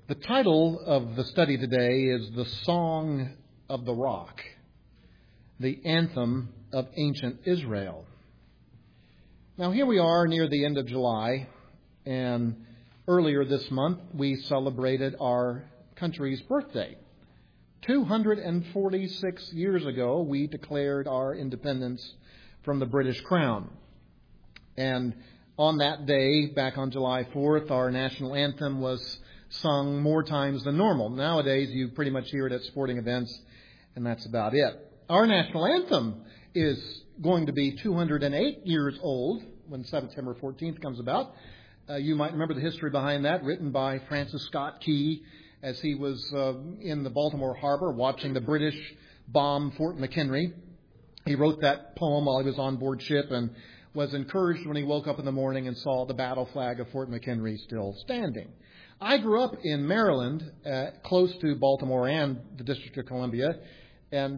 The title of the study today is The Song of the Rock, the Anthem of Ancient Israel. Now here we are near the end of July, and earlier this month we celebrated our country's birthday. 246 years ago we declared our independence from the British Crown. And on that day, back on July 4th, our national anthem was sung more times than normal. Nowadays, you pretty much hear it at sporting events, and that's about it. Our national anthem is going to be 208 years old when September 14th comes about. You might remember the history behind that, written by Francis Scott Key as he was in the Baltimore Harbor watching the British bomb Fort McHenry. He wrote that poem while he was on board ship and was encouraged when he woke up in the morning and saw the battle flag of Fort McHenry still standing. I grew up in Maryland, close to Baltimore and the District of Columbia, and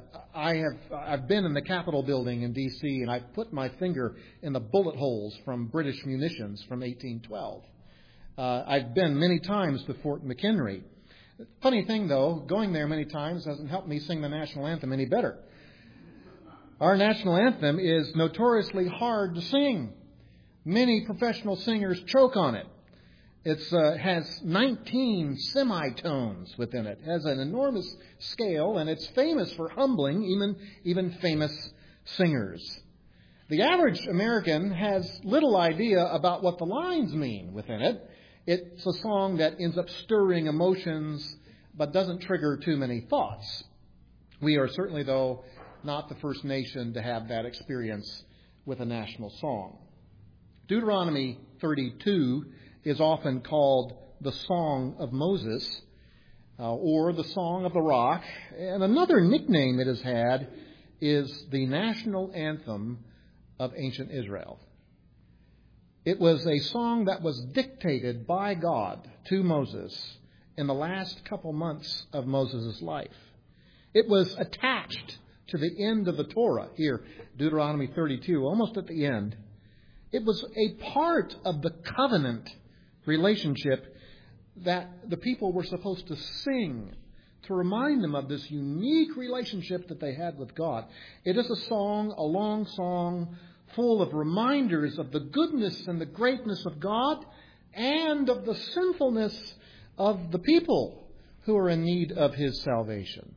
I've been in the Capitol building in D.C., and I've put my finger in the bullet holes from British munitions from 1812. I've been many times to Fort McHenry. Funny thing, though, going there many times doesn't help me sing the national anthem any better. Our national anthem is notoriously hard to sing. Many professional singers choke on it. It has 19 semitones within it. It has an enormous scale, and it's famous for humbling even famous singers. The average American has little idea about what the lines mean within it. It's a song that ends up stirring emotions, but doesn't trigger too many thoughts. We are certainly, though, not the first nation to have that experience with a national song. Deuteronomy 32 is often called the Song of Moses or the Song of the Rock. And another nickname it has had is the national anthem of ancient Israel. It was a song that was dictated by God to Moses in the last couple months of Moses' life. It was attached to the end of the Torah here, Deuteronomy 32, almost at the end. It was a part of the covenant relationship that the people were supposed to sing to remind them of this unique relationship that they had with God. It is a song, a long song, full of reminders of the goodness and the greatness of God and of the sinfulness of the people who are in need of His salvation.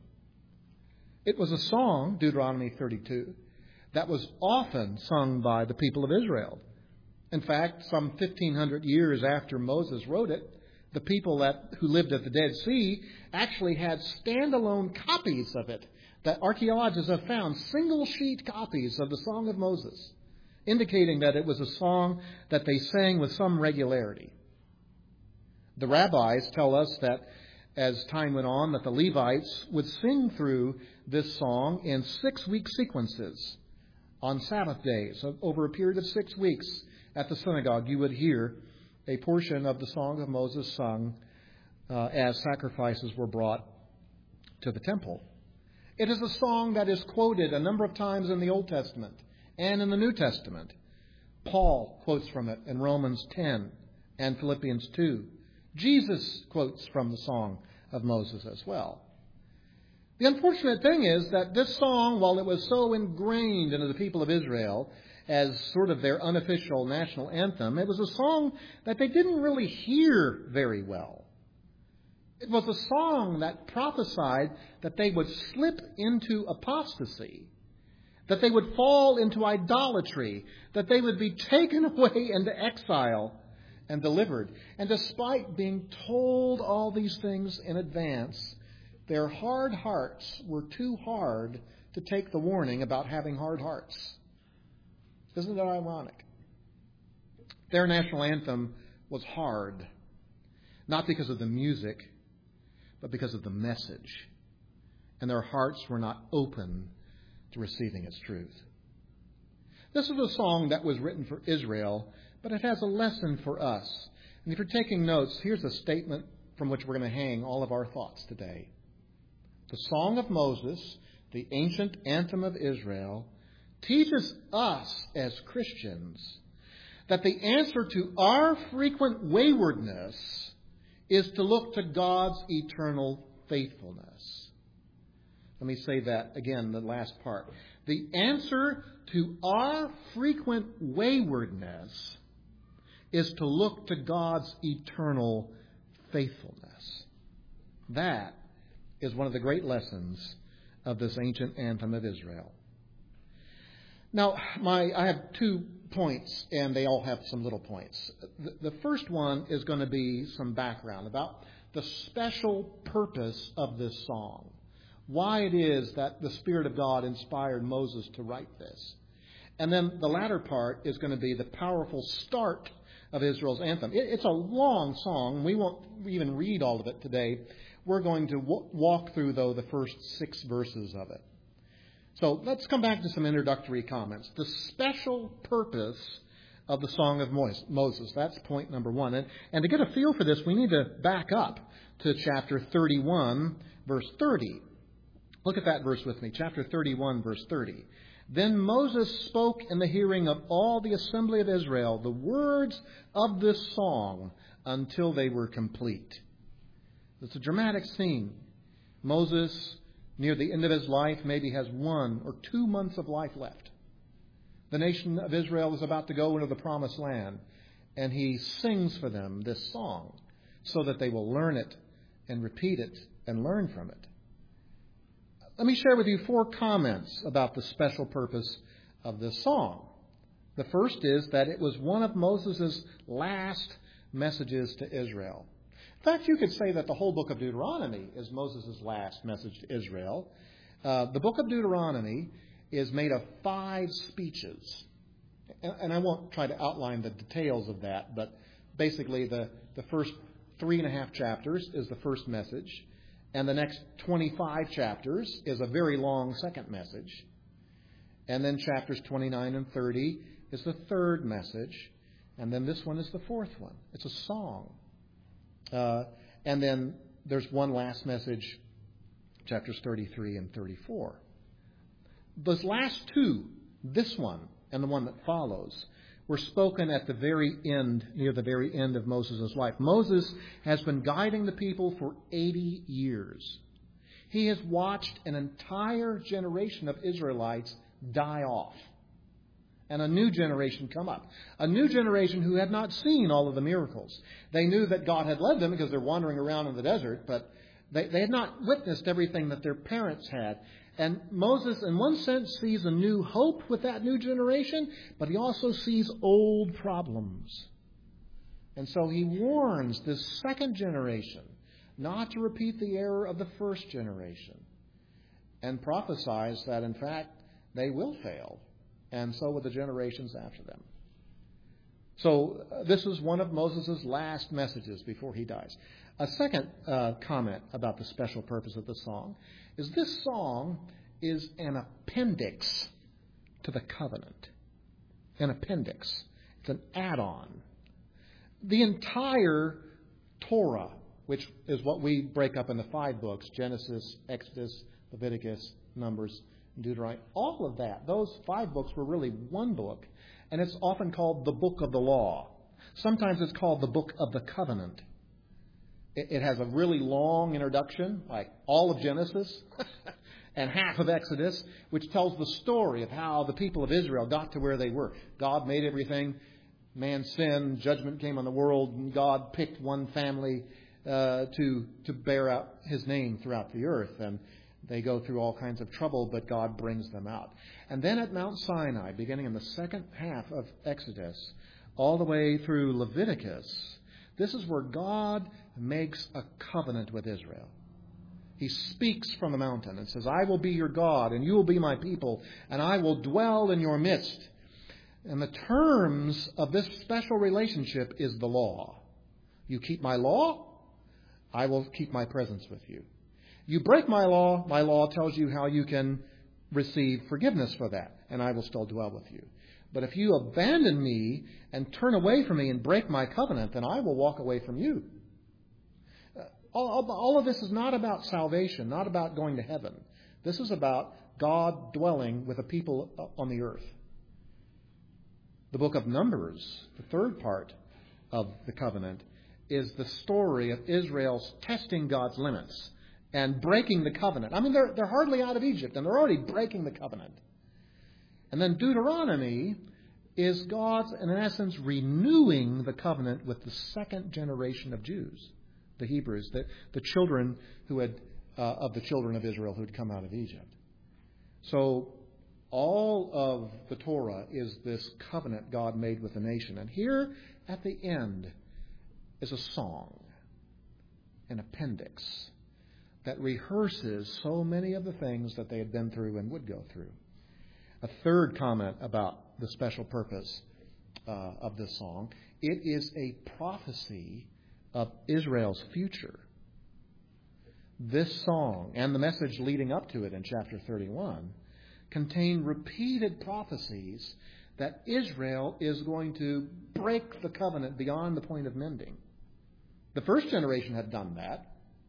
It was a song, Deuteronomy 32, that was often sung by the people of Israel. In fact, some 1,500 years after Moses wrote it, the people who lived at the Dead Sea actually had standalone copies of it that archaeologists have found, single-sheet copies of the Song of Moses, indicating that it was a song that they sang with some regularity. The rabbis tell us that as time went on, that the Levites would sing through this song in 6-week sequences on Sabbath days. So over a period of 6 weeks at the synagogue, you would hear a portion of the Song of Moses sung as sacrifices were brought to the temple. It is a song that is quoted a number of times in the Old Testament and in the New Testament. Paul quotes from it in Romans 10 and Philippians 2. Jesus quotes from the Song of Moses as well. The unfortunate thing is that this song, while it was so ingrained into the people of Israel as sort of their unofficial national anthem, it was a song that they didn't really hear very well. It was a song that prophesied that they would slip into apostasy, that they would fall into idolatry, that they would be taken away into exile and delivered. And despite being told all these things in advance, their hard hearts were too hard to take the warning about having hard hearts. Isn't that ironic? Their national anthem was hard, not because of the music, but because of the message. And their hearts were not open to receiving its truth. This is a song that was written for Israel, but it has a lesson for us. And if you're taking notes, here's a statement from which we're going to hang all of our thoughts today. The Song of Moses, the ancient anthem of Israel, teaches us as Christians that the answer to our frequent waywardness is to look to God's eternal faithfulness. Let me say that again, the last part. The answer to our frequent waywardness is to look to God's eternal faithfulness. That is one of the great lessons of this ancient anthem of Israel. Now, I have 2 points, and they all have some little points. The first one is going to be some background about the special purpose of this song. Why it is that the Spirit of God inspired Moses to write this. And then the latter part is going to be the powerful start of Israel's anthem. It's a long song. We won't even read all of it today. We're going to walk through, though, the first 6 verses of it. So let's come back to some introductory comments. The special purpose of the Song of Moses. That's point number 1. And to get a feel for this, we need to back up to chapter 31, verse 30. Look at that verse with me. Chapter 31, verse 30. Then Moses spoke in the hearing of all the assembly of Israel the words of this song until they were complete. It's a dramatic scene. Moses, near the end of his life, maybe has 1 or 2 months of life left. The nation of Israel is about to go into the promised land, and he sings for them this song so that they will learn it and repeat it and learn from it. Let me share with you 4 comments about the special purpose of this song. The first is that it was one of Moses' last messages to Israel. In fact, you could say that the whole book of Deuteronomy is Moses' last message to Israel. The book of Deuteronomy is made of 5 speeches. And I won't try to outline the details of that, but basically the first 3.5 chapters is the first message. And the next 25 chapters is a very long second message. And then chapters 29 and 30 is the third message. And then this one is the 4th one. It's a song. And then there's one last message, chapters 33 and 34. Those last 2, this one and the one that follows, were spoken at the very end, near the very end of Moses' life. Moses has been guiding the people for 80 years. He has watched an entire generation of Israelites die off and a new generation come up. A new generation who had not seen all of the miracles. They knew that God had led them because they're wandering around in the desert, but they had not witnessed everything that their parents had. And Moses, in one sense, sees a new hope with that new generation, but he also sees old problems. And so he warns this second generation not to repeat the error of the first generation, and prophesies that, in fact, they will fail, and so will the generations after them. So this is one of Moses' last messages before he dies. A second comment about the special purpose of the song is this song is an appendix to the covenant. An appendix. It's an add-on. The entire Torah, which is what we break up into 5 books, Genesis, Exodus, Leviticus, Numbers, and Deuteronomy, all of that, those 5 books were really one book, and it's often called the book of the law. Sometimes it's called the book of the covenant. It has a really long introduction, like all of Genesis and half of Exodus, which tells the story of how the people of Israel got to where they were. God made everything. Man sinned. Judgment came on the world. And God picked one family to bear out His name throughout the earth. And they go through all kinds of trouble, but God brings them out. And then at Mount Sinai, beginning in the second half of Exodus, all the way through Leviticus, this is where God makes a covenant with Israel. He speaks from the mountain and says, I will be your God, and you will be my people, and I will dwell in your midst. And the terms of this special relationship is the law. You keep my law, I will keep my presence with you. You break my law tells you how you can receive forgiveness for that, and I will still dwell with you. But if you abandon me and turn away from me and break my covenant, then I will walk away from you. All of this is not about salvation, not about going to heaven. This is about God dwelling with a people on the earth. The book of Numbers, the third part of the covenant, is the story of Israel's testing God's limits and breaking the covenant. I mean, they're hardly out of Egypt, and they're already breaking the covenant. And then Deuteronomy is God's, in essence, renewing the covenant with the second generation of Jews, the Hebrews, the children who had of the children of Israel who had come out of Egypt. So all of the Torah is this covenant God made with the nation. And here at the end is a song, an appendix, that rehearses so many of the things that they had been through and would go through. A third comment about the special purpose of this song: it is a prophecy of Israel's future. This song and the message leading up to it in chapter 31 contain repeated prophecies that Israel is going to break the covenant beyond the point of mending. The first generation had done that,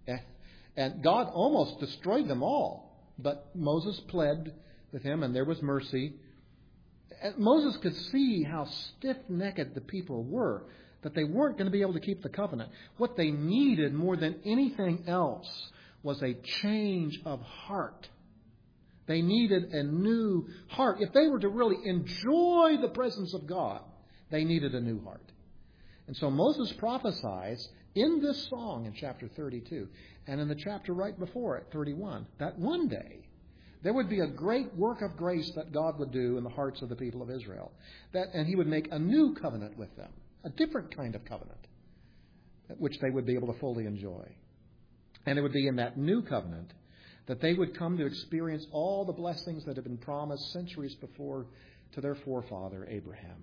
and God almost destroyed them all. But Moses pled with him, and there was mercy. And Moses could see how stiff-necked the people were, that they weren't going to be able to keep the covenant. What they needed more than anything else was a change of heart. They needed a new heart. If they were to really enjoy the presence of God, they needed a new heart. And so Moses prophesies in this song in chapter 32 and in the chapter right before it, 31, that one day there would be a great work of grace that God would do in the hearts of the people of Israel. And he would make a new covenant with them, a different kind of covenant, which they would be able to fully enjoy. And it would be in that new covenant that they would come to experience all the blessings that had been promised centuries before to their forefather Abraham.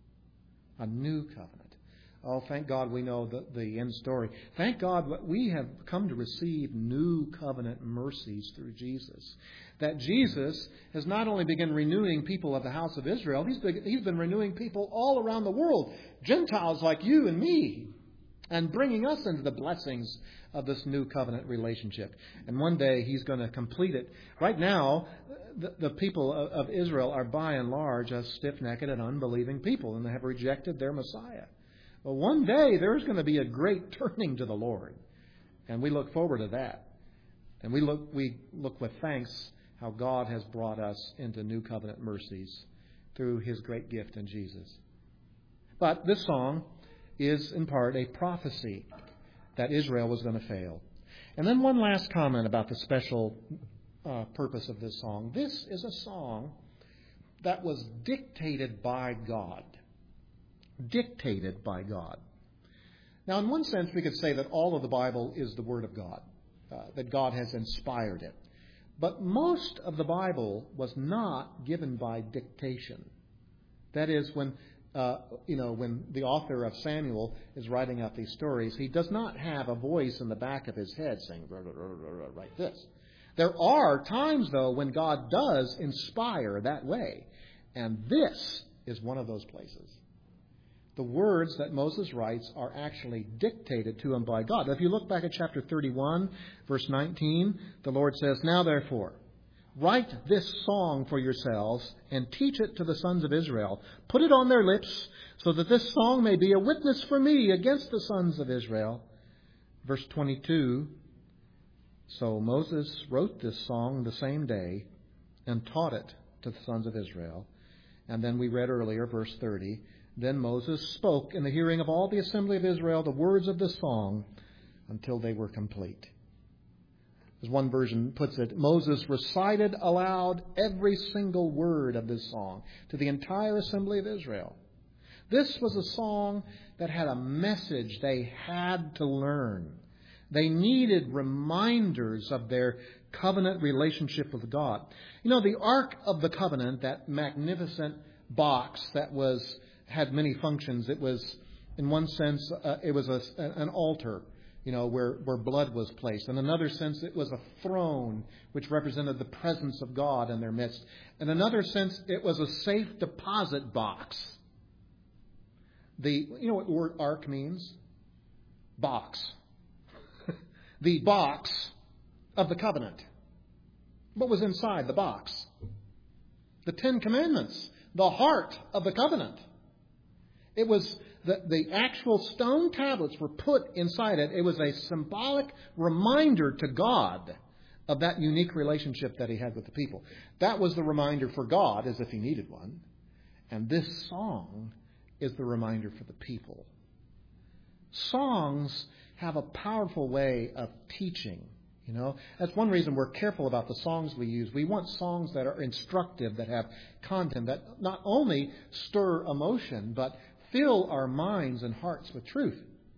A new covenant. Oh, thank God we know the end story. Thank God we have come to receive new covenant mercies through Jesus. That Jesus has not only begun renewing people of the house of Israel, he's been renewing people all around the world, Gentiles like you and me, and bringing us into the blessings of this new covenant relationship. And one day he's going to complete it. Right now, the people of Israel are by and large a stiff-necked and unbelieving people, and they have rejected their Messiah. Well, one day there's going to be a great turning to the Lord, and we look forward to that. And we look with thanks how God has brought us into new covenant mercies through his great gift in Jesus. But this song is in part a prophecy that Israel was going to fail. And then one last comment about the special purpose of this song. This is a song that was dictated by God. Dictated by God. Now, in one sense, we could say that all of the Bible is the Word of God, that God has inspired it. But most of the Bible was not given by dictation. That is, when the author of Samuel is writing out these stories, he does not have a voice in the back of his head saying, write this. There are times, though, when God does inspire that way. And this is one of those places. The words that Moses writes are actually dictated to him by God. If you look back at chapter 31, verse 19, the Lord says, "Now therefore, write this song for yourselves and teach it to the sons of Israel. Put it on their lips so that this song may be a witness for me against the sons of Israel." Verse 22, so Moses wrote this song the same day and taught it to the sons of Israel. And then we read earlier, verse 30, then Moses spoke in the hearing of all the assembly of Israel the words of this song until they were complete. As one version puts it, Moses recited aloud every single word of this song to the entire assembly of Israel. This was a song that had a message they had to learn. They needed reminders of their covenant relationship with God. You know, the Ark of the Covenant, that magnificent box that had many functions. It was, in one sense, it was an altar, where blood was placed. In another sense, it was a throne, which represented the presence of God in their midst. In another sense, it was a safe deposit box. You know what the word ark means? Box. The box of the covenant. What was inside the box? The Ten Commandments. The heart of the covenant. It was the actual stone tablets were put inside it. It was a symbolic reminder to God of that unique relationship that he had with the people. That was the reminder for God, as if he needed one. And this song is the reminder for the people. Songs have a powerful way of teaching. That's one reason we're careful about the songs we use. We want songs that are instructive, that have content, that not only stir emotion, but fill our minds and hearts with truth.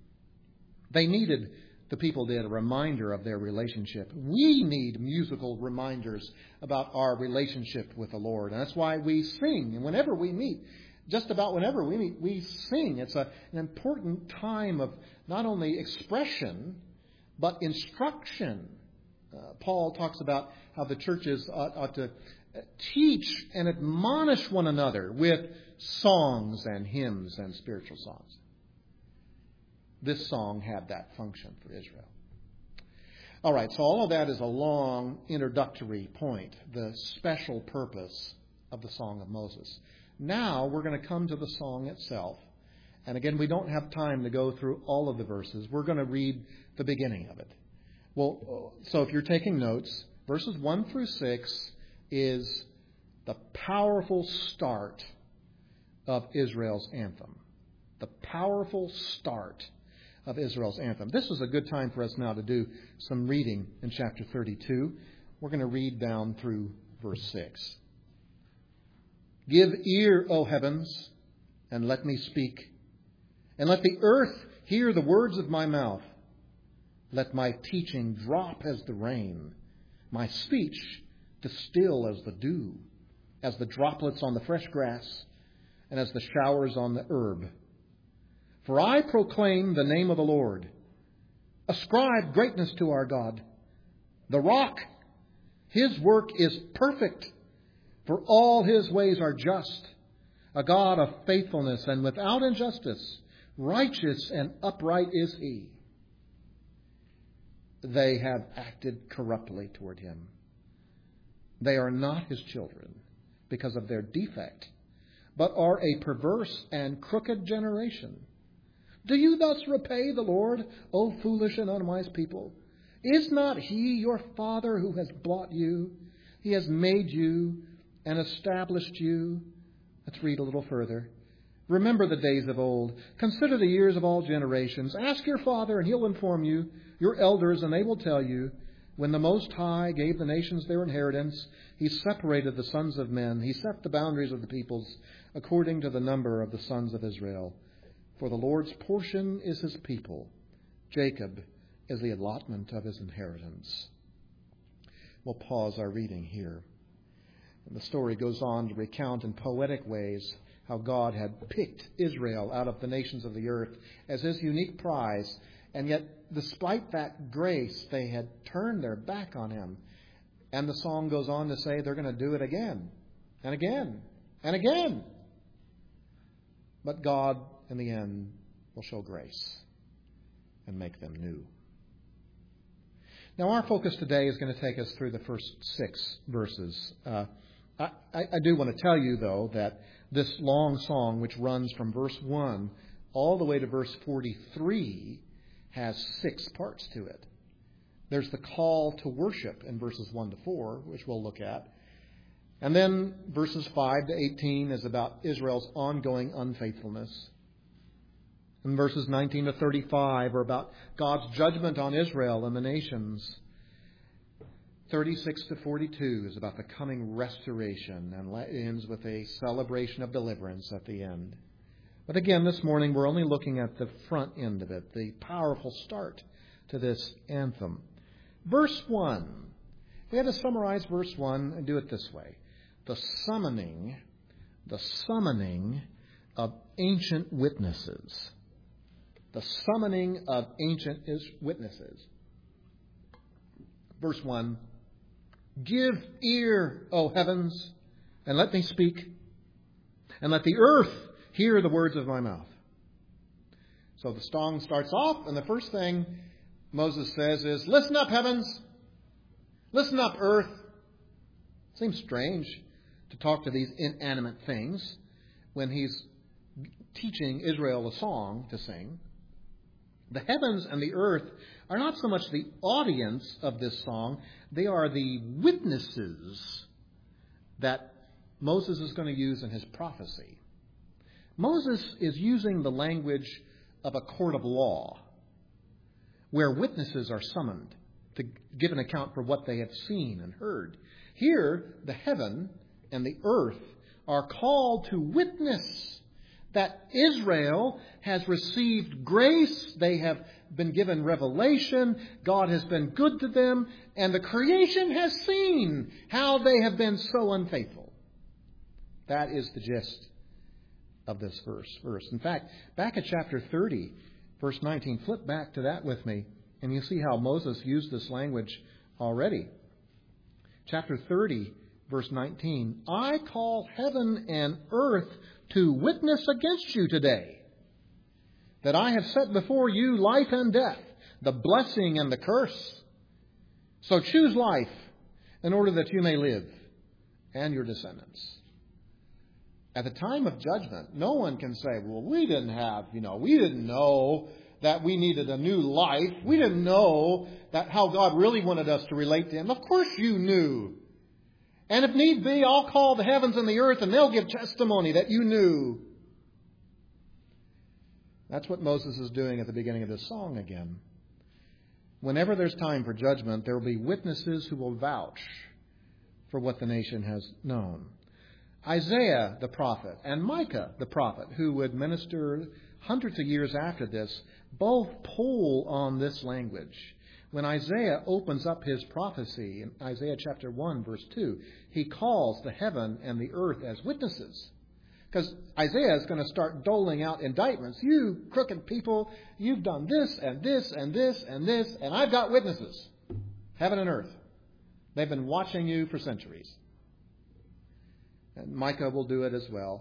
The people did, a reminder of their relationship. We need musical reminders about our relationship with the Lord. And that's why we sing. And whenever we meet, just about whenever we meet, we sing. It's an important time of not only expression, but instruction. Paul talks about how the churches ought to teach and admonish one another with songs and hymns and spiritual songs. This song had that function for Israel. All right, so all of that is a long introductory point, the special purpose of the Song of Moses. Now we're going to come to the song itself. And again, we don't have time to go through all of the verses. We're going to read the beginning of it. Well, so if you're taking notes, verses 1 through 6 is the powerful start of Israel's anthem. The powerful start of Israel's anthem. This is a good time for us now to do some reading in chapter 32. We're going to read down through verse 6. Give ear, O heavens, and let me speak, and let the earth hear the words of my mouth. Let my teaching drop as the rain, my speech distill as the dew, as the droplets on the fresh grass, and as the showers on the herb. For I proclaim the name of the Lord. Ascribe greatness to our God. The rock, his work is perfect, for all his ways are just. A God of faithfulness and without injustice, righteous and upright is he. They have acted corruptly toward him. They are not his children because of their defect, but are a perverse and crooked generation. Do you thus repay the Lord, O foolish and unwise people? Is not he your father who has bought you? He has made you and established you. Let's read a little further. Remember the days of old. Consider the years of all generations. Ask your father, and he'll inform you, your elders, and they will tell you. When the Most High gave the nations their inheritance, he separated the sons of men. He set the boundaries of the peoples according to the number of the sons of Israel. For the Lord's portion is his people. Jacob is the allotment of his inheritance. We'll pause our reading here. And the story goes on to recount in poetic ways how God had picked Israel out of the nations of the earth as his unique prize. And yet, despite that grace, they had turned their back on him. And the song goes on to say they're going to do it again and again and again. But God, in the end, will show grace and make them new. Now, our focus today is going to take us through the first 6 verses. I do want to tell you, though, that this long song, which runs from verse 1 all the way to verse 43, has 6 parts to it. There's the call to worship in verses 1 to 4, which we'll look at. And then verses 5 to 18 is about Israel's ongoing unfaithfulness. And verses 19 to 35 are about God's judgment on Israel and the nations. 36 to 42 is about the coming restoration, and ends with a celebration of deliverance at the end. But again, this morning we're only looking at the front end of it, the powerful start to this anthem. Verse 1. We had to summarize verse 1 and do it this way. The summoning of ancient witnesses. The summoning of ancient witnesses. Verse 1. Give ear, O heavens, and let me speak, and let the earth hear the words of my mouth. So the song starts off, and the first thing Moses says is, listen up, heavens. Listen up, earth. Seems strange to talk to these inanimate things when he's teaching Israel a song to sing. The heavens and the earth are not so much the audience of this song, they are the witnesses that Moses is going to use in his prophecy. Moses is using the language of a court of law, where witnesses are summoned to give an account for what they have seen and heard. Here, the heaven and the earth are called to witness that Israel has received grace, they have been given revelation, God has been good to them, and the creation has seen how they have been so unfaithful. That is the gist of this verse. In fact, back at chapter 30, verse 19, flip back to that with me, and you see how Moses used this language already. Chapter 30, verse 19, I call heaven and earth to witness against you today, that I have set before you life and death, the blessing and the curse. So choose life in order that you may live, and your descendants. At the time of judgment, no one can say, well, we didn't know that we needed a new life. We didn't know that how God really wanted us to relate to Him. Of course you knew. And if need be, I'll call the heavens and the earth and they'll give testimony that you knew. That's what Moses is doing at the beginning of this song again. Whenever there's time for judgment, there will be witnesses who will vouch for what the nation has known. Isaiah the prophet and Micah the prophet, who would minister hundreds of years after this, both pull on this language. When Isaiah opens up his prophecy in Isaiah chapter 1, verse 2, he calls the heaven and the earth as witnesses. Because Isaiah is going to start doling out indictments. You crooked people, you've done this and this and this and this, and I've got witnesses. Heaven and earth. They've been watching you for centuries. And Micah will do it as well.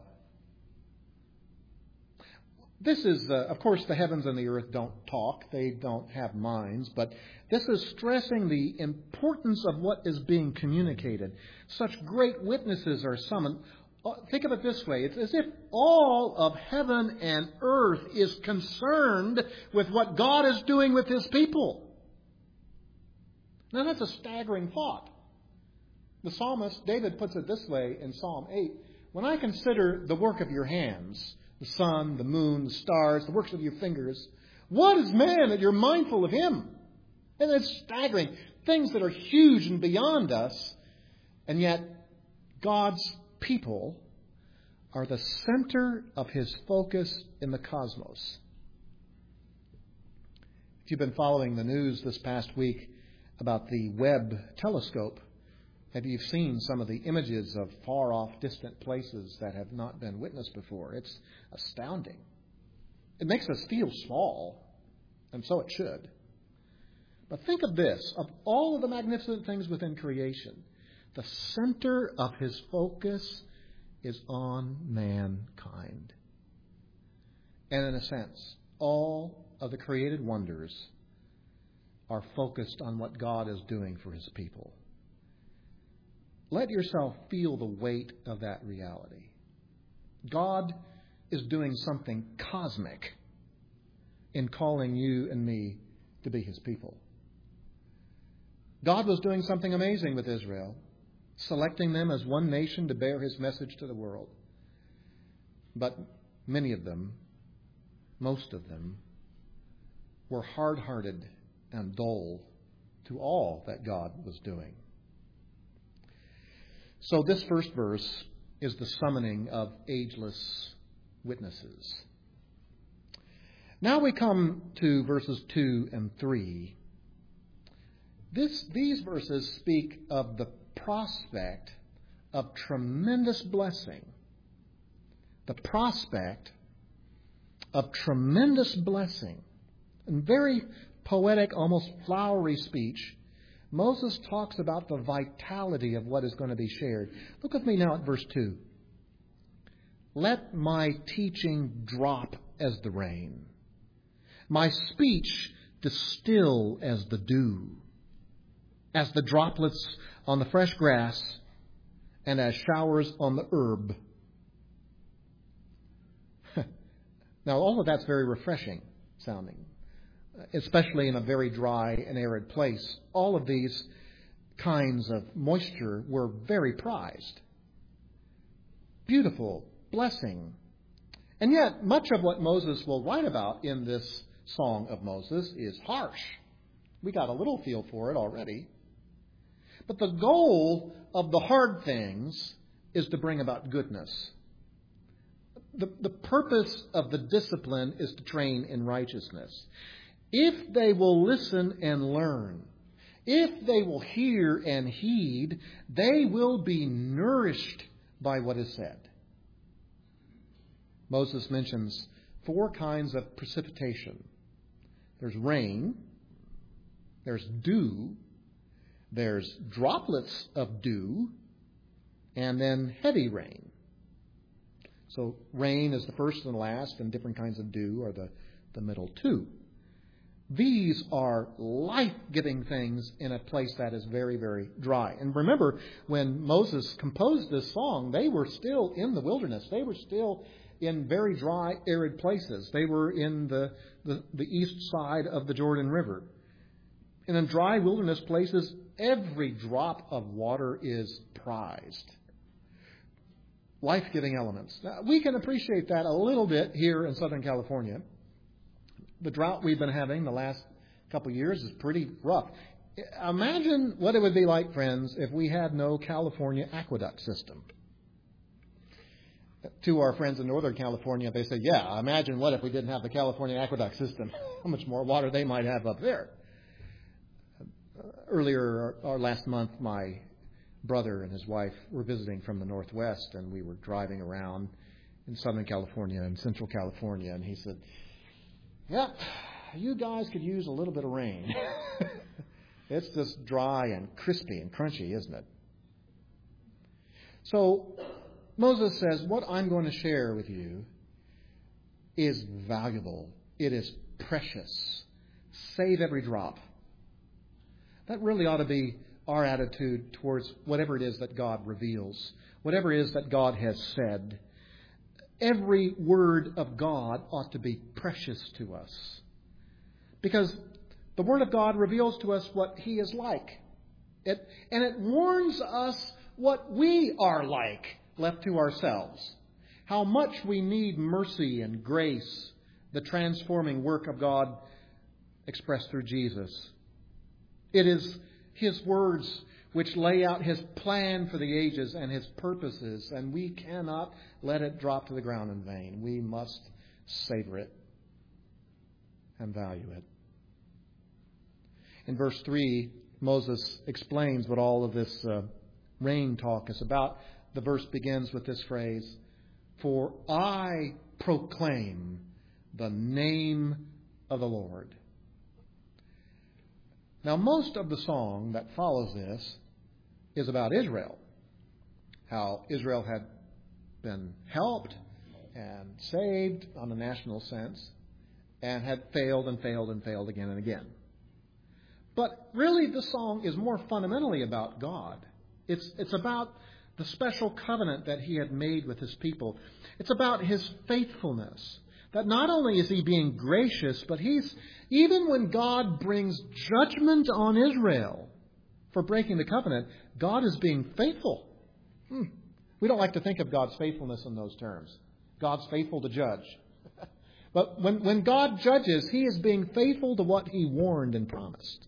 This is, of course, the heavens and the earth don't talk. They don't have minds. But this is stressing the importance of what is being communicated. Such great witnesses are summoned. Think of it this way. It's as if all of heaven and earth is concerned with what God is doing with His people. Now, that's a staggering thought. The psalmist, David, puts it this way in Psalm 8. When I consider the work of your hands, the sun, the moon, the stars, the works of your fingers, what is man that you're mindful of him? And it's staggering. Things that are huge and beyond us. And yet, God's people are the center of His focus in the cosmos. If you've been following the news this past week about the Webb telescope, have you seen some of the images of far-off, distant places that have not been witnessed before? It's astounding. It makes us feel small, and so it should. But think of this. Of all of the magnificent things within creation, the center of His focus is on mankind. And in a sense, all of the created wonders are focused on what God is doing for His people. Let yourself feel the weight of that reality. God is doing something cosmic in calling you and me to be His people. God was doing something amazing with Israel, selecting them as one nation to bear His message to the world. But many of them, most of them, were hard-hearted and dull to all that God was doing. So this first verse is the summoning of ageless witnesses. Now we come to verses 2 and 3. These verses speak of the prospect of tremendous blessing. The prospect of tremendous blessing. In very poetic, almost flowery speech, Moses talks about the vitality of what is going to be shared. Look with me now at verse 2. Let my teaching drop as the rain, my speech distill as the dew, as the droplets on the fresh grass, and as showers on the herb. Now, all of that's very refreshing sounding, especially in a very dry and arid place. All of these kinds of moisture were very prized. Beautiful, blessing. And yet, much of what Moses will write about in this Song of Moses is harsh. We got a little feel for it already. But the goal of the hard things is to bring about goodness. The purpose of the discipline is to train in righteousness. If they will listen and learn, if they will hear and heed, they will be nourished by what is said. Moses mentions 4 kinds of precipitation. There's rain, there's dew, there's droplets of dew, and then heavy rain. So rain is the first and last, and different kinds of dew are the middle 2. These are life-giving things in a place that is very, very dry. And remember, when Moses composed this song, they were still in the wilderness. They were still in very dry, arid places. They were in the east side of the Jordan River. And in dry wilderness places, every drop of water is prized. Life-giving elements. Now, we can appreciate that a little bit here in Southern California. The drought we've been having the last couple of years is pretty rough. Imagine what it would be like, friends, if we had no California aqueduct system. To our friends in Northern California, they say, yeah, imagine what if we didn't have the California aqueduct system. How much more water they might have up there. Earlier, or last month, my brother and his wife were visiting from the Northwest, and we were driving around in Southern California and Central California, and he said, yeah, you guys could use a little bit of rain. It's just dry and crispy and crunchy, isn't it? So Moses says, what I'm going to share with you is valuable. It is precious. Save every drop. That really ought to be our attitude towards whatever it is that God reveals, whatever it is that God has said. Every word of God ought to be precious to us, because the Word of God reveals to us what He is like. And it warns us what we are like, left to ourselves. How much we need mercy and grace, the transforming work of God expressed through Jesus. It is His words which lay out His plan for the ages and His purposes, and we cannot let it drop to the ground in vain. We must savor it and value it. In verse 3, Moses explains what all of this rain talk is about. The verse begins with this phrase, "For I proclaim the name of the Lord." Now, most of the song that follows this is about Israel, how Israel had been helped and saved on a national sense and had failed and failed and failed again and again. But really, the song is more fundamentally about God. It's about the special covenant that He had made with His people. It's about His faithfulness. That not only is He being gracious, but even when God brings judgment on Israel for breaking the covenant, God is being faithful. We don't like to think of God's faithfulness in those terms. God's faithful to judge. But when God judges, He is being faithful to what He warned and promised.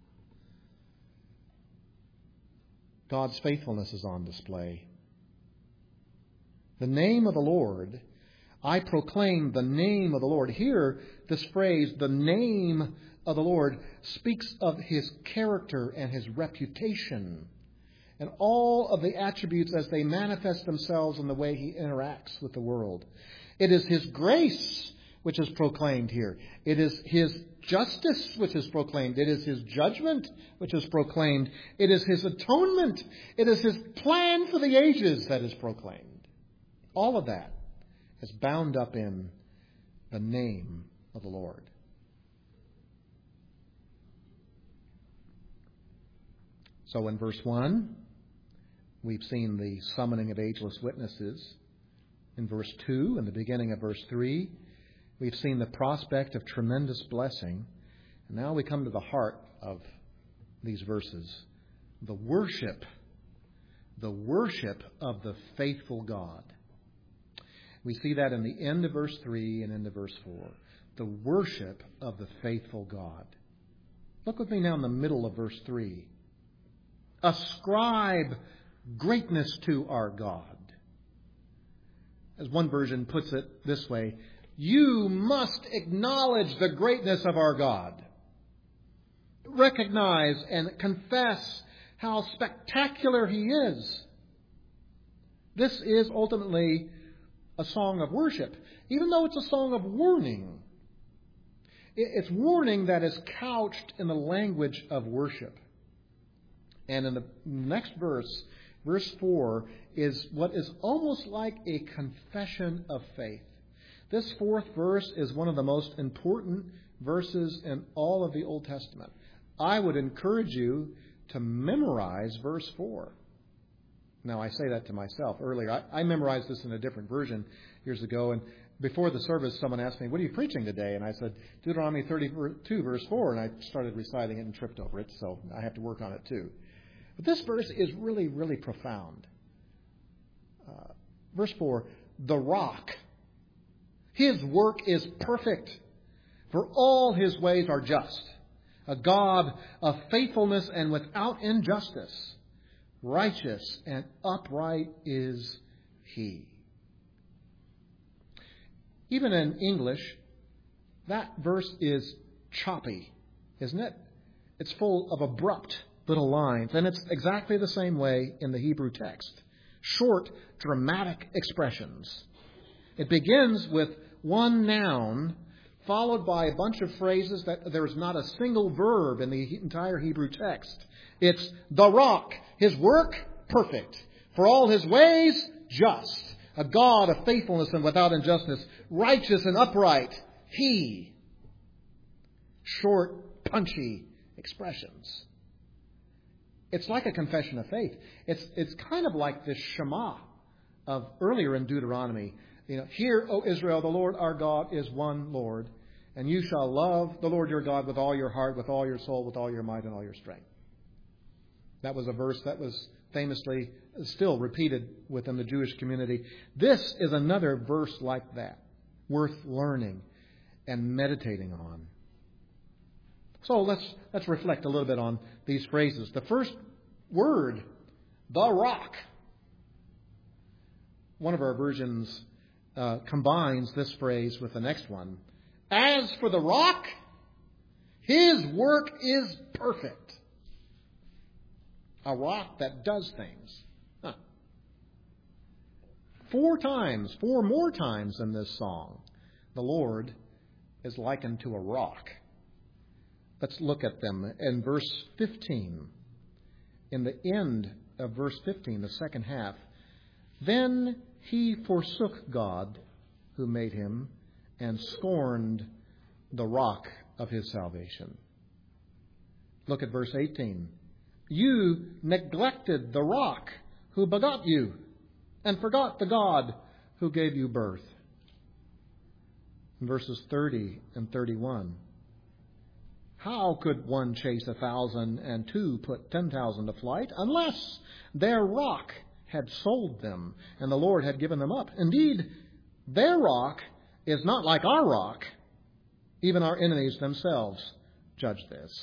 God's faithfulness is on display. The name of the Lord, I proclaim the name of the Lord. Here, this phrase, the name of the Lord, speaks of His character and His reputation and all of the attributes as they manifest themselves in the way He interacts with the world. It is His grace which is proclaimed here. It is His justice which is proclaimed. It is His judgment which is proclaimed. It is His atonement. It is His plan for the ages that is proclaimed. All of that is bound up in the name of the Lord. So in verse 1, we've seen the summoning of ageless witnesses. In verse 2, in the beginning of verse 3, We've seen the prospect of tremendous blessing. And now we come to the heart of these verses. The worship of the faithful God. We see that in the end of verse 3 and into verse 4. The worship of the faithful God. Look with me now in the middle of verse 3. Ascribe greatness to our God. As one version puts it this way, you must acknowledge the greatness of our God. Recognize and confess how spectacular He is. This is ultimately a song of worship, even though it's a song of warning. It's warning that is couched in the language of worship. And in the next verse, verse 4, is what is almost like a confession of faith. This fourth verse is one of the most important verses in all of the Old Testament. I would encourage you to memorize verse 4. Now, I say that to myself earlier. I memorized this in a different version years ago, and before the service, someone asked me, what are you preaching today? And I said, Deuteronomy 32, verse 4, and I started reciting it and tripped over it, so I have to work on it too. But this verse is really, really profound. Verse 4, the rock. His work is perfect, for all His ways are just. A God of faithfulness and without injustice. Righteous and upright is He. Even in English, that verse is choppy, isn't it? It's full of abrupt little lines, and it's exactly the same way in the Hebrew text. Short, dramatic expressions. It begins with one noun, followed by a bunch of phrases that there is not a single verb in the entire Hebrew text. It's the rock, His work, perfect. For all His ways, just. A God of faithfulness and without injustice, righteous and upright, He. Short, punchy expressions. It's like a confession of faith. It's kind of like the Shema of earlier in Deuteronomy. Hear, O Israel, the Lord our God is one Lord, and you shall love the Lord your God with all your heart, with all your soul, with all your might, and all your strength. That was a verse that was famously still repeated within the Jewish community. This is another verse like that, worth learning and meditating on. So let's reflect a little bit on these phrases. The first word, the rock. One of our versions combines this phrase with the next one. As for the rock, His work is perfect. A rock that does things. Huh. Four more times in this song, the Lord is likened to a rock. Let's look at them. In verse 15, in the end of verse 15, the second half, then he forsook God who made him and scorned the rock of his salvation. Look at verse 18. You neglected the rock who begot you and forgot the God who gave you birth. In verses 30 and 31. How could one chase 1,000 and two put 10,000 to flight unless their rock had sold them and the Lord had given them up? Indeed, their rock is not like our rock. Even our enemies themselves judge this.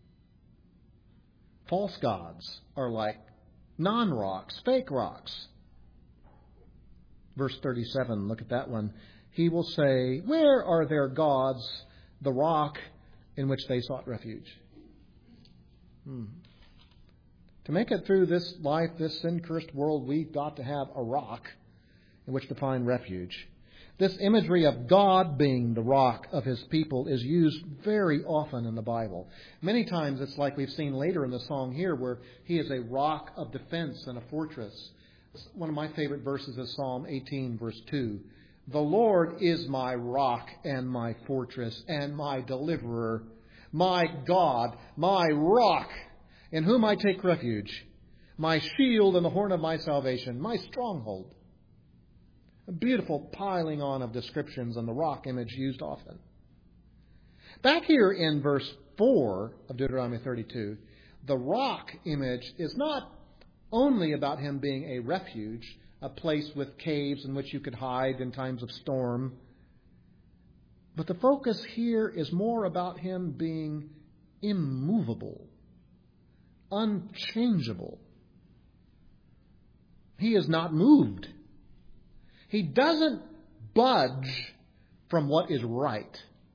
False gods are like non-rocks, fake rocks. Verse 37, look at that one. He will say, where are their gods, the rock in which they sought refuge? To make it through this life, this sin-cursed world, we've got to have a rock in which to find refuge. This imagery of God being the rock of His people is used very often in the Bible. Many times it's like we've seen later in the song here where He is a rock of defense and a fortress. One of my favorite verses is Psalm 18, verse 2. The Lord is my rock and my fortress and my deliverer, my God, my rock, in whom I take refuge, my shield and the horn of my salvation, my stronghold. A beautiful piling on of descriptions and the rock image used often. Back here in verse 4 of Deuteronomy 32, the rock image is not only about him being a refuge, a place with caves in which you could hide in times of storm, but the focus here is more about him being immovable, unchangeable. He is not moved. He doesn't budge from what is right.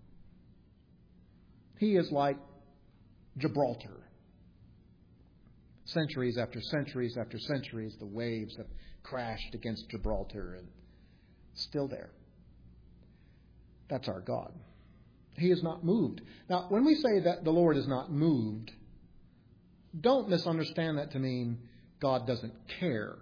He is like Gibraltar. Centuries after centuries after centuries, the waves have crashed against Gibraltar and still there. That's our God. He is not moved. Now, when we say that the Lord is not moved, don't misunderstand that to mean God doesn't care.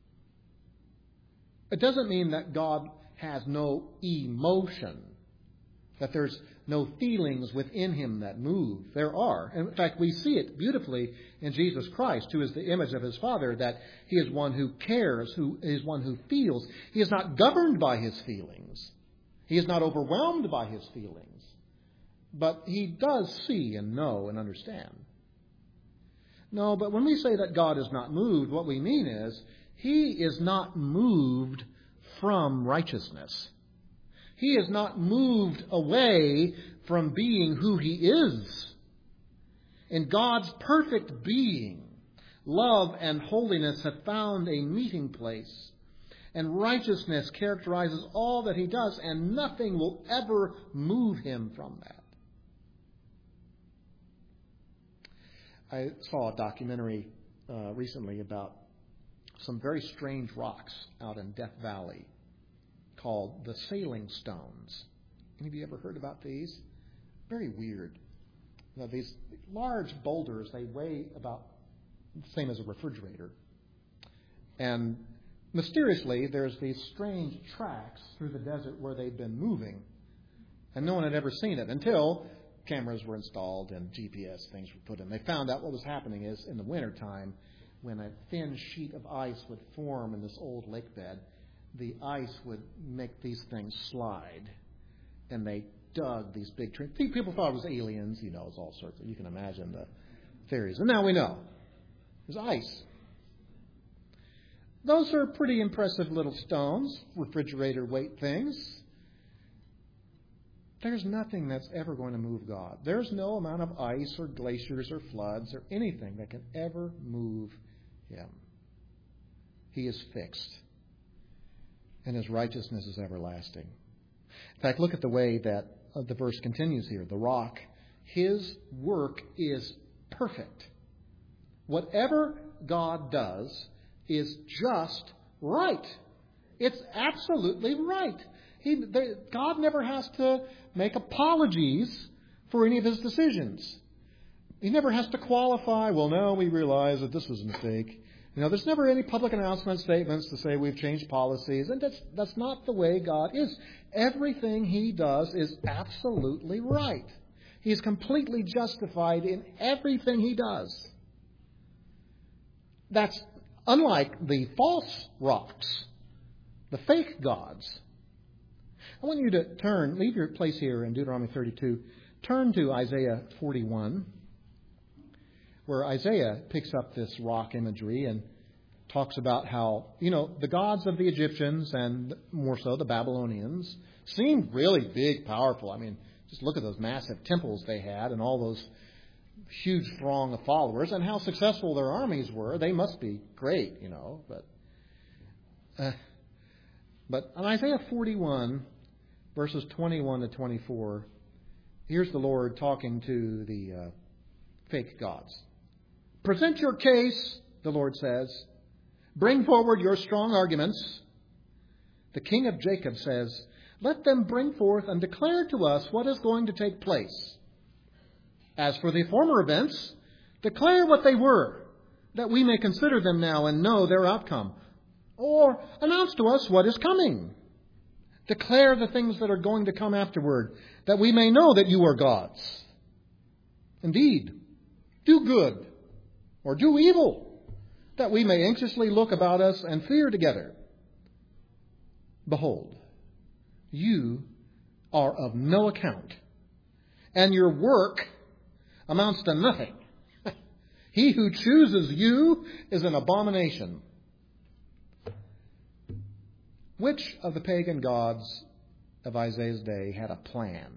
It doesn't mean that God has no emotion, that there's no feelings within him that move. There are. And in fact, we see it beautifully in Jesus Christ, who is the image of his Father, that he is one who cares, who is one who feels. He is not governed by his feelings. He is not overwhelmed by his feelings. But he does see and know and understand. No, but when we say that God is not moved, what we mean is he is not moved from righteousness. He is not moved away from being who he is. In God's perfect being, love and holiness have found a meeting place. And righteousness characterizes all that he does, and nothing will ever move him from that. I saw a documentary recently about some very strange rocks out in Death Valley called the Sailing Stones. Any of you ever heard about these? Very weird. Now, these large boulders, they weigh about the same as a refrigerator. And mysteriously, there's these strange tracks through the desert where they've been moving. And no one had ever seen it until cameras were installed and GPS things were put in. They found out what was happening is in the wintertime, when a thin sheet of ice would form in this old lake bed, the ice would make these things slide. And they dug these big trees. People thought it was aliens, it was all sorts of, you can imagine the theories. And now we know. There's ice. Those are pretty impressive little stones, refrigerator weight things. There's nothing that's ever going to move God. There's no amount of ice or glaciers or floods or anything that can ever move him. He is fixed. And his righteousness is everlasting. In fact, look at the way that the verse continues here. The rock, his work is perfect. Whatever God does is just right. It's absolutely right. God never has to make apologies for any of his decisions. He never has to qualify, well, no, we realize that this was a mistake. There's never any public announcement statements to say we've changed policies. And that's not the way God is. Everything he does is absolutely right. He is completely justified in everything he does. That's unlike the false rocks, the fake gods. I want you to leave your place here in Deuteronomy 32, turn to Isaiah 41, where Isaiah picks up this rock imagery and talks about how, the gods of the Egyptians and more so the Babylonians seemed really big, powerful. I mean, just look at those massive temples they had and all those huge throng of followers and how successful their armies were. They must be great, But in Isaiah 41, verses 21 to 24, here's the Lord talking to the fake gods. Present your case, the Lord says. Bring forward your strong arguments. The King of Jacob says, let them bring forth and declare to us what is going to take place. As for the former events, declare what they were, that we may consider them now and know their outcome. Or announce to us what is coming. Declare the things that are going to come afterward, that we may know that you are gods. Indeed, do good or do evil, that we may anxiously look about us and fear together. behold, you are of no account, and your work amounts to nothing. He who chooses you is an abomination. Which of the pagan gods of Isaiah's day had a plan?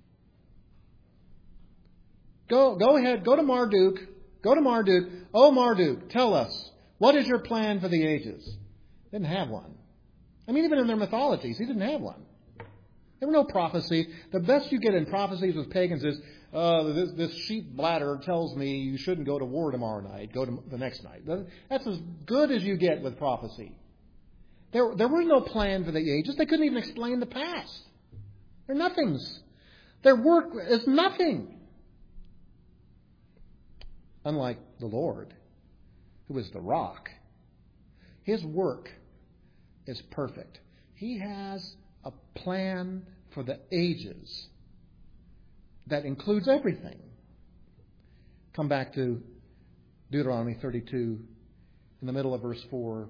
Go ahead, go to Marduk. Go to Marduk. Oh, Marduk, tell us, what is your plan for the ages? Didn't have one. I mean, even in their mythologies, he didn't have one. There were no prophecy. The best you get in prophecies with pagans is, this sheep bladder tells me you shouldn't go to war tomorrow night. Go to the next night. That's as good as you get with prophecy. There was no plan for the ages. They couldn't even explain the past. They're nothings. Their work is nothing. Unlike the Lord, who is the rock, His work is perfect. He has a plan for the ages that includes everything. Come back to Deuteronomy 32, in the middle of verse 4.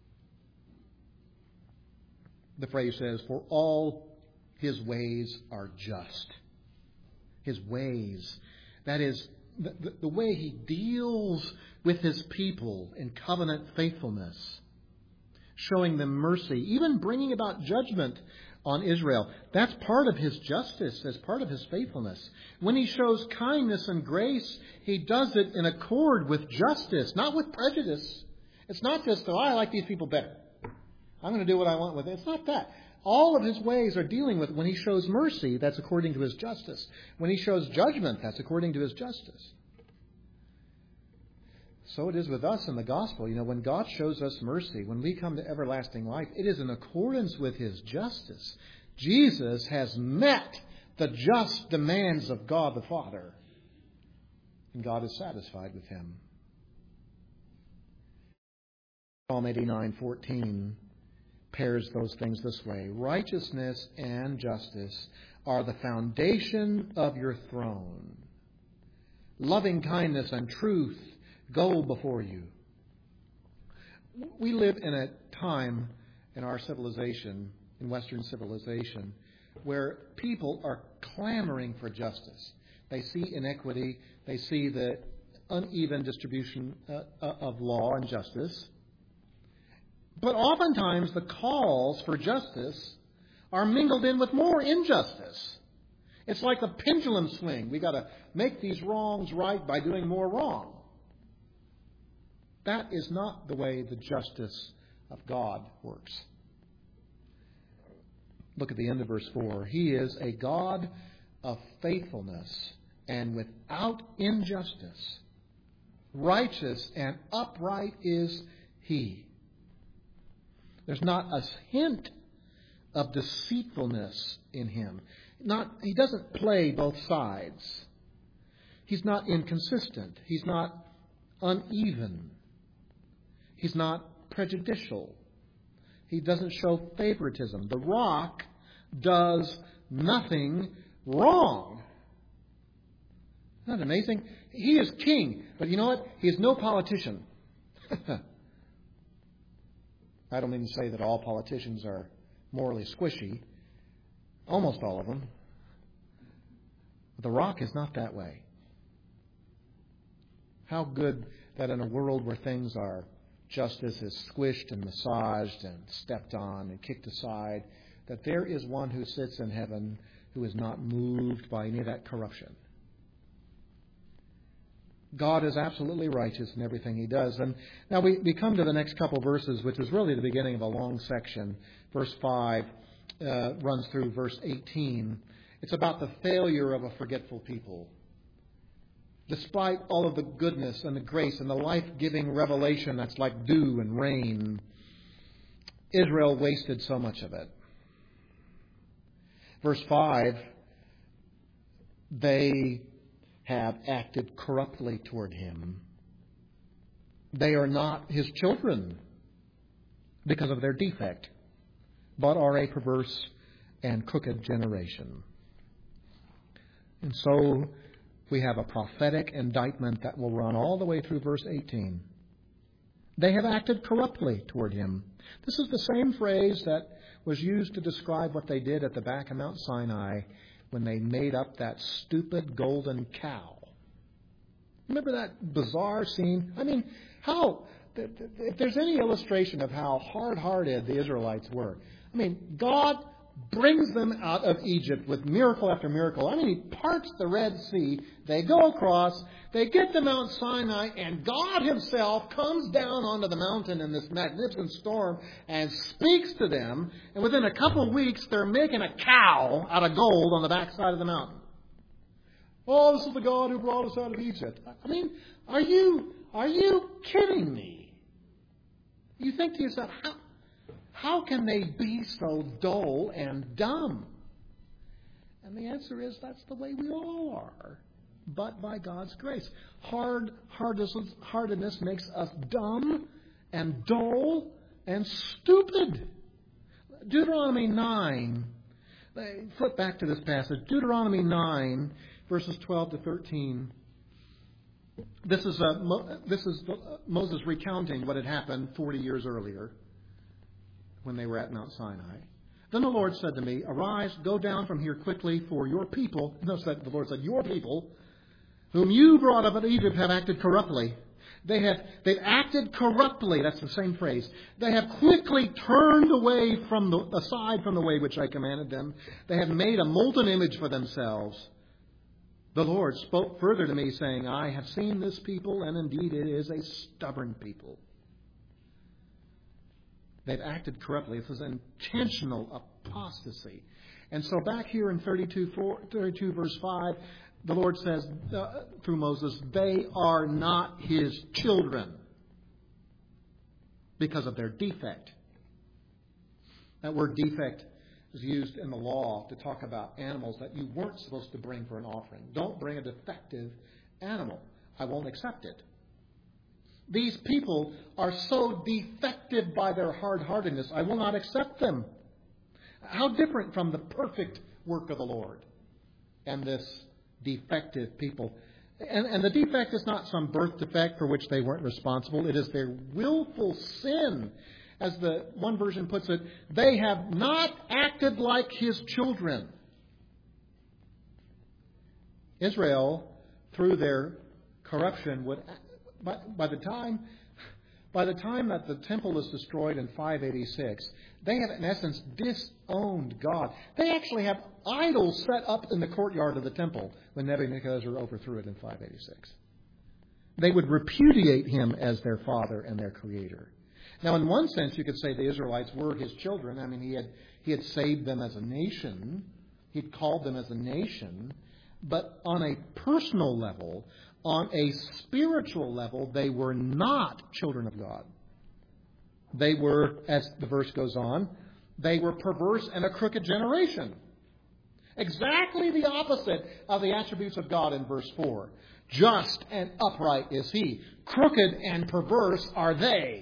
The phrase says, "For all His ways are just." His ways. That is, the way He deals with His people in covenant faithfulness, showing them mercy, even bringing about judgment on Israel. That's part of His justice, as part of His faithfulness. When He shows kindness and grace, He does it in accord with justice, not with prejudice. It's not just, I like these people better. I'm going to do what I want with it. It's not that. All of His ways are dealing with, when He shows mercy, that's according to His justice. When He shows judgment, that's according to His justice. So it is with us in the gospel. When God shows us mercy, when we come to everlasting life, it is in accordance with His justice. Jesus has met the just demands of God the Father, and God is satisfied with Him. Psalm 89:14 pairs those things this way. Righteousness and justice are the foundation of your throne. Loving kindness and truth go before you. We live in a time in our civilization, in Western civilization, where people are clamoring for justice. They see inequity. They see the uneven distribution of law and justice. But oftentimes the calls for justice are mingled in with more injustice. It's like the pendulum swing. We've got to make these wrongs right by doing more wrong. That is not the way the justice of God works. Look at the end of verse 4. He is a God of faithfulness and without injustice. Righteous and upright is He. There's not a hint of deceitfulness in Him. He doesn't play both sides. He's not inconsistent. He's not uneven. He's not prejudicial. He doesn't show favoritism. The rock does nothing wrong. Isn't that amazing? He is king, but you know what? He is no politician. I don't mean to say that all politicians are morally squishy. Almost all of them. But the rock is not that way. How good that in a world where things are, justice is squished and massaged and stepped on and kicked aside, that there is one who sits in heaven who is not moved by any of that corruption. God is absolutely righteous in everything He does. And now we come to the next couple verses, which is really the beginning of a long section. Verse 5 runs through verse 18. It's about the failure of a forgetful people. Despite all of the goodness and the grace and the life-giving revelation that's like dew and rain, Israel wasted so much of it. Verse 5, they have acted corruptly toward Him. They are not His children because of their defect, but are a perverse and crooked generation. And so we have a prophetic indictment that will run all the way through verse 18. They have acted corruptly toward him. This is the same phrase that was used to describe what they did at the back of Mount Sinai when they made up that stupid golden cow. Remember that bizarre scene? I mean, if there's any illustration of how hard-hearted the Israelites were, I mean, God brings them out of Egypt with miracle after miracle. I mean, He parts the Red Sea. They go across. They get to Mount Sinai, and God Himself comes down onto the mountain in this magnificent storm and speaks to them. And within a couple of weeks, they're making a cow out of gold on the backside of the mountain. Oh, this is the God who brought us out of Egypt. I mean, are you kidding me? You think to yourself, how can they be so dull and dumb? And the answer is that's the way we all are, but by God's grace. Hardness makes us dumb and dull and stupid. Deuteronomy 9. Flip back to this passage. Deuteronomy 9, verses 12 to 13. This is Moses recounting what had happened 40 years earlier when they were at Mount Sinai. Then the Lord said to me, "Arise, go down from here quickly, for your people," notice that the Lord said, "your people, whom you brought up out of Egypt, have acted corruptly." They've acted corruptly. That's the same phrase. They have quickly turned away aside from the way which I commanded them. They have made a molten image for themselves. The Lord spoke further to me, saying, "I have seen this people, and indeed it is a stubborn people." They've acted corruptly. This is intentional apostasy. And so back here in 32 verse 5, the Lord says through Moses, they are not His children because of their defect. That word defect is used in the law to talk about animals that you weren't supposed to bring for an offering. Don't bring a defective animal. I won't accept it. These people are so defective by their hard-heartedness, I will not accept them. How different from the perfect work of the Lord and this defective people. And the defect is not some birth defect for which they weren't responsible. It is their willful sin. As the one version puts it, they have not acted like His children. Israel, through their corruption, would, by the time that the temple is destroyed in 586, they have in essence disowned God. They actually have idols set up in the courtyard of the temple when Nebuchadnezzar overthrew it in 586. They would repudiate Him as their Father and their Creator. Now, in one sense, you could say the Israelites were His children. I mean, He had saved them as a nation. He'd called them as a nation. But on a personal level, on a spiritual level, they were not children of God. They were, as the verse goes on, they were perverse and a crooked generation. Exactly the opposite of the attributes of God in verse 4. Just and upright is He. Crooked and perverse are they.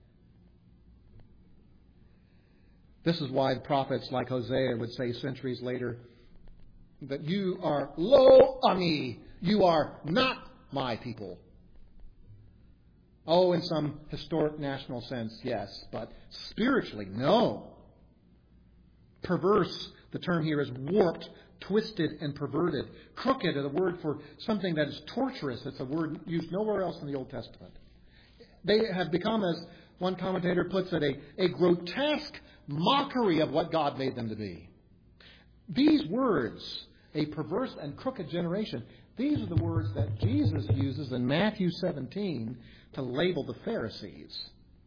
This is why prophets like Hosea would say centuries later that you are lo ami, you are not my people. Oh, in some historic national sense, yes, but spiritually, no. Perverse, the term here is warped, twisted, and perverted. Crooked is a word for something that is torturous. It's a word used nowhere else in the Old Testament. They have become, as one commentator puts it, a grotesque mockery of what God made them to be. These words, a perverse and crooked generation, these are the words that Jesus uses in Matthew 17 to label the Pharisees.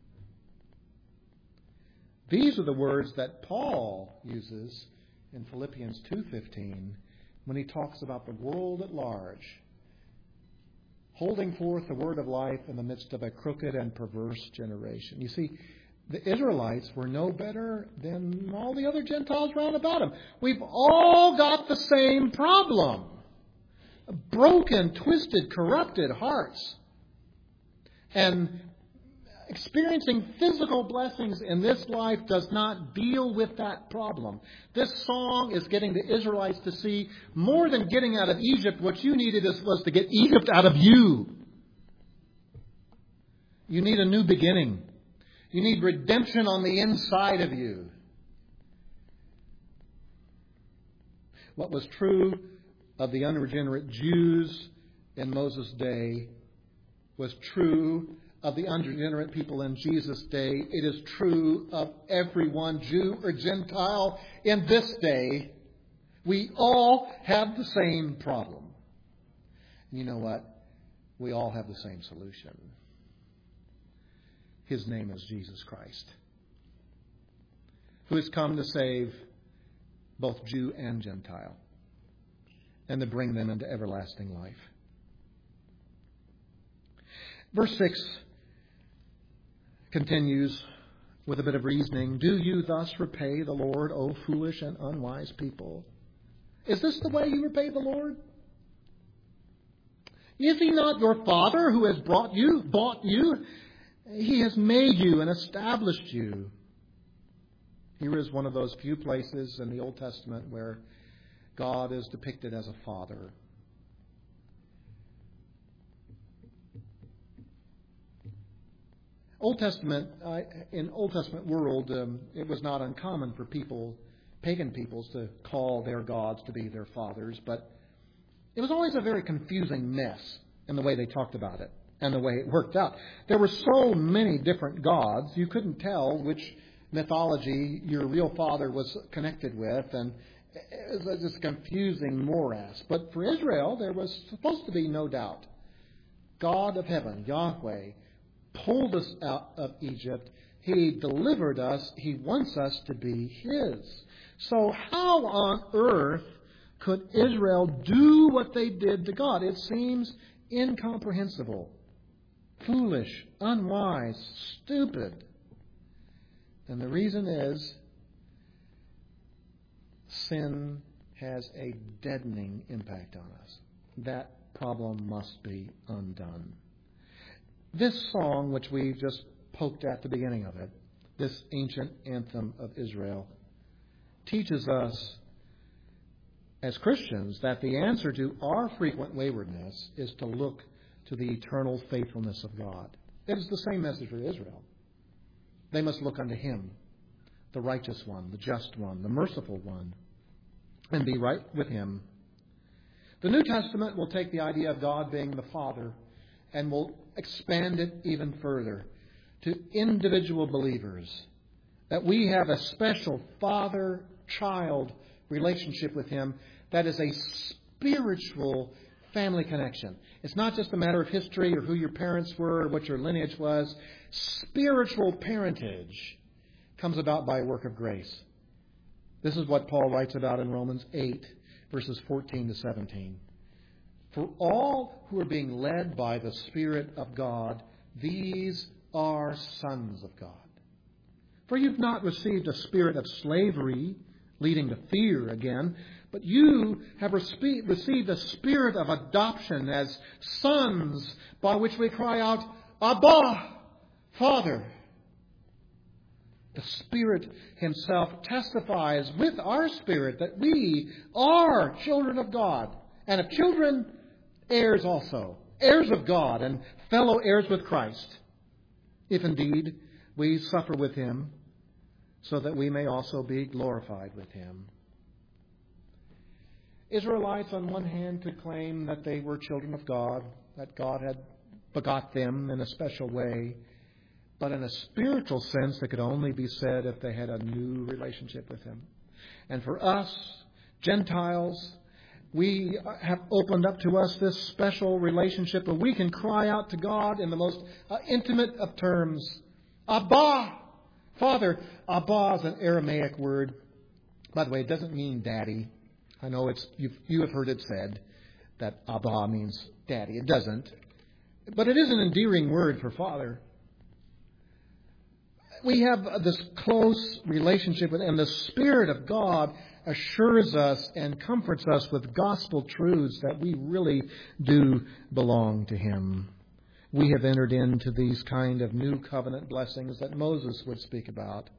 These are the words that Paul uses in Philippians 2:15 when he talks about the world at large, holding forth the word of life in the midst of a crooked and perverse generation. You see, the Israelites were no better than all the other Gentiles round about them. We've all got the same problem. Broken, twisted, corrupted hearts. And experiencing physical blessings in this life does not deal with that problem. This song is getting the Israelites to see more than getting out of Egypt. What you needed was to get Egypt out of you. You need a new beginning. You need redemption on the inside of you. What was true of the unregenerate Jews in Moses' day was true of the unregenerate people in Jesus' day. It is true of everyone, Jew or Gentile, in this day. We all have the same problem. You know what? We all have the same solution. His name is Jesus Christ, who has come to save both Jew and Gentile and to bring them into everlasting life. Verse 6 continues with a bit of reasoning. Do you thus repay the Lord, O foolish and unwise people? Is this the way you repay the Lord? Is He not your Father who has bought you? He has made you and established you. Here is one of those few places in the Old Testament where God is depicted as a father. In Old Testament world, it was not uncommon for pagan peoples, to call their gods to be their fathers, but it was always a very confusing mess in the way they talked about it and the way it worked out. There were so many different gods, you couldn't tell which mythology your real father was connected with, and it was just a confusing morass. But for Israel, there was supposed to be no doubt. God of heaven, Yahweh, pulled us out of Egypt. He delivered us. He wants us to be His. So how on earth could Israel do what they did to God? It seems incomprehensible, foolish, unwise, stupid. And the reason is sin has a deadening impact on us. That problem must be undone. This song, which we just poked at the beginning of it, this ancient anthem of Israel, teaches us as Christians that the answer to our frequent waywardness is to look to the eternal faithfulness of God. It is the same message for Israel. They must look unto Him, the righteous one, the just one, the merciful one, and be right with Him. The New Testament will take the idea of God being the Father and will expand it even further to individual believers. That we have a special father-child relationship with Him that is a spiritual family connection. It's not just a matter of history or who your parents were or what your lineage was. Spiritual parentage comes about by a work of grace. This is what Paul writes about in Romans 8, verses 14 to 17. For all who are being led by the Spirit of God, these are sons of God. For you've not received a spirit of slavery, leading to fear again, but you have received a spirit of adoption as sons, by which we cry out, Abba, Father. The Spirit Himself testifies with our spirit that we are children of God. And if children, heirs also, heirs of God and fellow heirs with Christ, if indeed we suffer with Him, so that we may also be glorified with Him. Israelites, on one hand, could claim that they were children of God, that God had begot them in a special way. But in a spiritual sense, it could only be said if they had a new relationship with Him. And for us, Gentiles, we have opened up to us this special relationship where we can cry out to God in the most intimate of terms. Abba, Father. Abba is an Aramaic word. By the way, it doesn't mean daddy. I know you have heard it said that Abba means daddy. It doesn't. But it is an endearing word for father. We have this close relationship with Him. And the Spirit of God assures us and comforts us with gospel truths that we really do belong to Him. We have entered into these kind of new covenant blessings that Moses would speak about.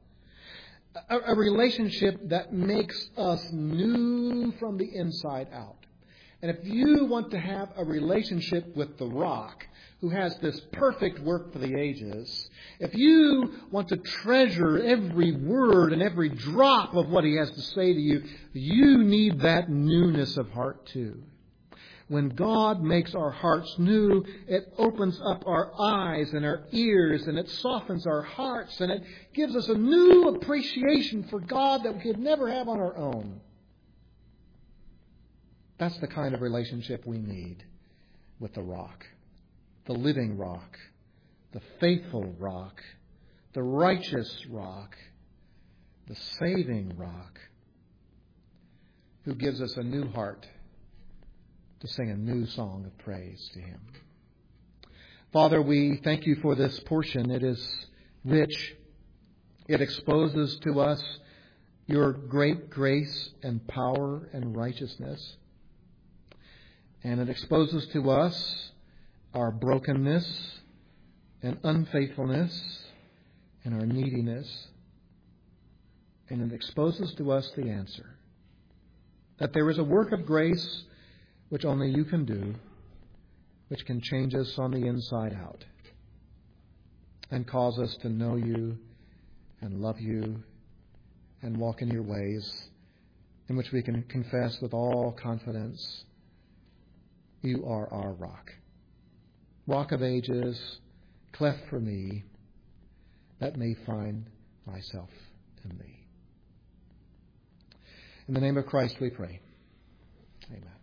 A relationship that makes us new from the inside out. And if you want to have a relationship with the Rock, who has this perfect work for the ages, if you want to treasure every word and every drop of what He has to say to you, you need that newness of heart too. When God makes our hearts new, it opens up our eyes and our ears, and it softens our hearts, and it gives us a new appreciation for God that we could never have on our own. That's the kind of relationship we need with the Rock, the living Rock, the faithful Rock, the righteous Rock, the saving Rock, who gives us a new heart to sing a new song of praise to Him. Father, we thank You for this portion. It is rich. It exposes to us Your great grace and power and righteousness. And it exposes to us our brokenness and unfaithfulness and our neediness. And it exposes to us the answer, that there is a work of grace which only You can do, which can change us on the inside out and cause us to know You and love You and walk in Your ways, in which we can confess with all confidence, You are our Rock. Rock of ages, cleft for me, that may find myself in Thee. In the name of Christ we pray. Amen.